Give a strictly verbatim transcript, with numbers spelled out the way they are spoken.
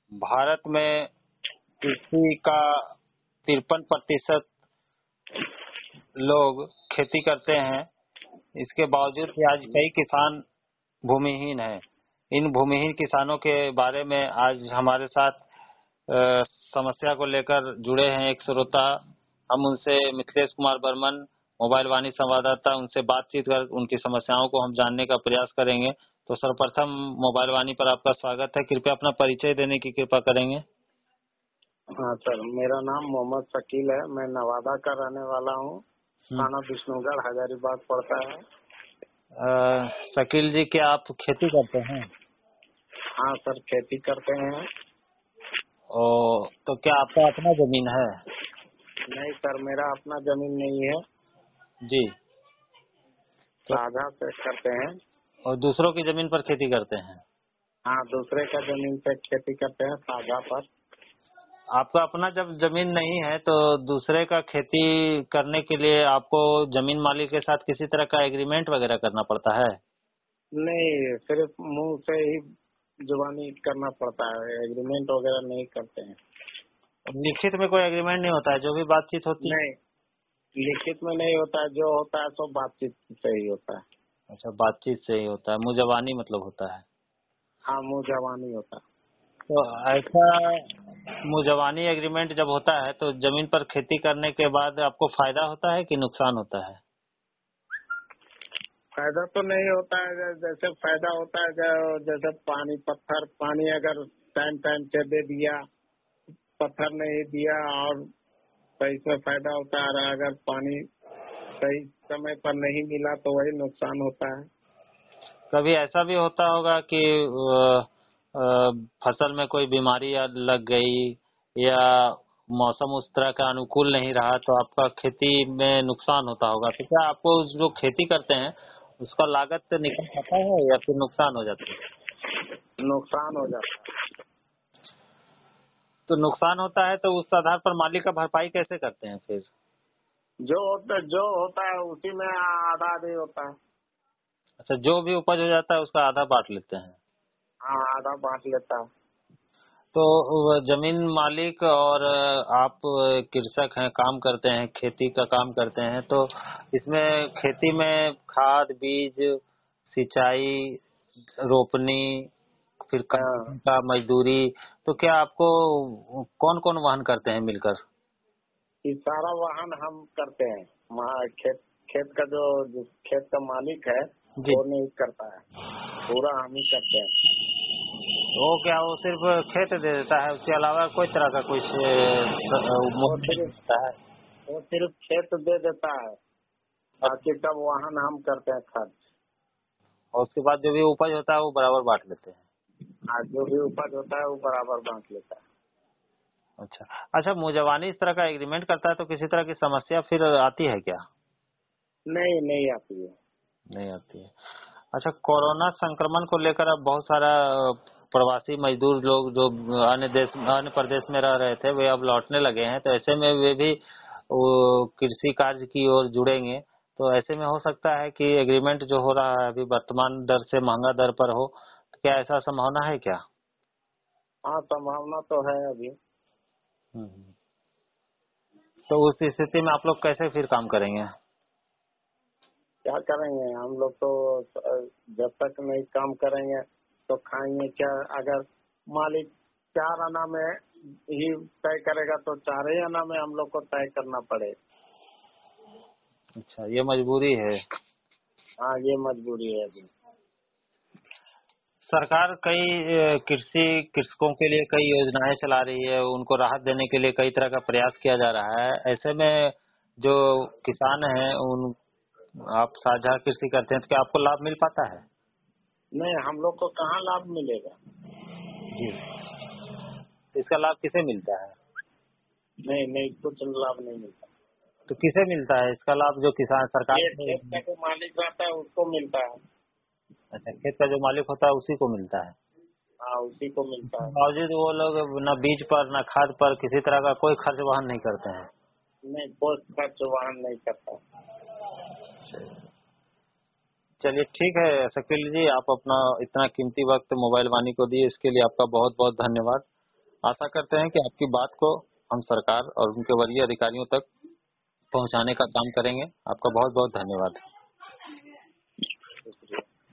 भारत में कृषि का तिरपन प्रतिशत लोग खेती करते हैं। इसके बावजूद भी आज कई किसान भूमिहीन हैं। इन भूमिहीन किसानों के बारे में आज हमारे साथ अ, समस्या को लेकर जुड़े हैं एक श्रोता। हम उनसे मिथिलेश कुमार बर्मन, मोबाइल वाणी संवाददाता, उनसे बातचीत कर उनकी समस्याओं को हम जानने का प्रयास करेंगे। तो सर्वप्रथम मोबाइल वाणी पर आपका स्वागत है। कृपया अपना परिचय देने की कृपा करेंगे। हाँ सर, मेरा नाम मोहम्मद शकील है। मैं नवादा का रहने वाला हूँ। थाना विष्णुगढ़ हजारीबाग पड़ता है। अ, शकील जी, क्या आप खेती करते हैं? हाँ सर, खेती करते हैं। ओ, तो क्या आपका अपना जमीन है? नहीं सर, मेरा अपना जमीन नहीं है। जी। तो साझा से करते हैं। और दूसरों की जमीन पर खेती करते हैं? हाँ, दूसरे का जमीन पे खेती करते हैं, साझा पर। आपका अपना जब जमीन नहीं है तो दूसरे का खेती करने के लिए आपको जमीन मालिक के साथ किसी तरह का एग्रीमेंट वगैरह करना पड़ता है? नहीं, सिर्फ मुंह से ही जुबानी करना पड़ता है, एग्रीमेंट वगैरह नहीं करते हैं। लिखित में कोई एग्रीमेंट नहीं होता है? जो भी बातचीत होती है? नहीं, लिखित में नहीं होता है। जो होता है सो बातचीत से ही होता है। अच्छा, बातचीत से ही होता है। मुँह जबानी मतलब होता है। हाँ, मुंह जबानी होता है। तो ऐसा मुजवानी एग्रीमेंट जब होता है तो जमीन पर खेती करने के बाद आपको फायदा होता है कि नुकसान होता है? फायदा तो नहीं होता है। जैसे फायदा होता है, जो जैसे पानी पत्थर पानी अगर टाइम टाइम से दे दिया, पत्थर नहीं दिया और सही से फायदा होता है। अगर पानी सही समय पर नहीं मिला तो वही नुकसान होता है। कभी ऐसा भी होता होगा कि अ, अ, फसल में कोई बीमारी या लग गई या मौसम उस तरह का अनुकूल नहीं रहा तो आपका खेती में नुकसान होता होगा। तो क्या आपको जो खेती करते हैं उसका लागत निकल पाता है या फिर नुकसान हो जाता है? नुकसान हो जाता है। तो नुकसान होता है तो उस आधार पर मालिक का भरपाई कैसे करते हैं फिर? जो होता जो होता है उसी में आधा आधी होता है। अच्छा, जो भी उपज हो जाता है उसका आधा बांट लेते हैं। हाँ, आधा बांट लेता है। तो वह जमीन मालिक और आप कृषक हैं, काम करते हैं, खेती का काम करते हैं, तो इसमें खेती में खाद, बीज, सिंचाई, रोपनी, फिर हाँ, कटाई का मजदूरी, तो क्या आपको कौन कौन वहन करते हैं मिलकर? ये सारा वाहन हम करते हैं। वहाँ खेत खेत का जो जो खेत का मालिक है जी। वो नहीं करता है, पूरा हम ही करते हैं। वो क्या वो सिर्फ खेत दे देता है, उसके अलावा कोई तरह का कुछ वो मुफ्त नहीं सिर्फ देता है? वो सिर्फ खेत दे देता है, बाकी सब वाहन हम करते हैं खर्च। और उसके बाद जो भी उपज होता है वो बराबर बांट लेते हैं। हाँ, जो भी उपज होता है वो बराबर बांट लेता है। अच्छा अच्छा, मुजवानी इस तरह का एग्रीमेंट करता है तो किसी तरह की समस्या फिर आती है क्या? नहीं, नहीं आती है। नहीं आती है। अच्छा, कोरोना संक्रमण को लेकर अब बहुत सारा प्रवासी मजदूर लोग जो अन्य देश अन्य प्रदेश में रह रहे थे वे अब लौटने लगे हैं, तो ऐसे में वे भी वो कृषि कार्य की ओर जुड़ेंगे। तो ऐसे में हो सकता है कि एग्रीमेंट जो हो रहा है अभी वर्तमान दर से महंगा दर पर हो, तो क्या ऐसा संभावना है क्या? हाँ, संभावना तो है अभी। हम्म। तो उस स्थिति में आप लोग कैसे फिर काम करेंगे? क्या करेंगे हम लोग तो, जब तक नहीं काम करेंगे तो खाएंगे क्या? अगर मालिक चार आना में ही तय करेगा तो चार ही आना में हम लोग को तय करना पड़ेगा। अच्छा, ये मजबूरी है। हाँ, ये मजबूरी है अभी। सरकार कई अ, कृषि कृषकों के लिए कई योजनाएं चला रही है, उनको राहत देने के लिए कई तरह का प्रयास किया जा रहा है। ऐसे में जो किसान हैं उन आप साझा कृषि करते हैं तो क्या आपको लाभ मिल पाता है? नहीं, हम लोग को कहाँ लाभ मिलेगा? जी। तो इसका लाभ किसे मिलता है? नहीं नहीं, कुछ लाभ नहीं मिलता। तो किसे मिलता है इसका लाभ? जो किसान सरकार खेत से। खेत का जो मालिक रहता है उसको मिलता है। अच्छा, खेत का जो मालिक होता है उसी को मिलता है। हाँ, उसी को मिलता इसके है। बावजूद वो लोग न बीज पर न खाद पर किसी तरह का कोई खर्च वहन नहीं करते हैं। नहीं, कोई खर्च वाहन नहीं करता। चलिए ठीक है शकील जी, आप अपना इतना कीमती वक्त मोबाइल वाणी को दिए, इसके लिए आपका बहुत बहुत धन्यवाद। आशा करते हैं कि आपकी बात को हम सरकार और उनके वरीय अधिकारियों तक पहुंचाने का काम करेंगे। आपका बहुत बहुत धन्यवाद।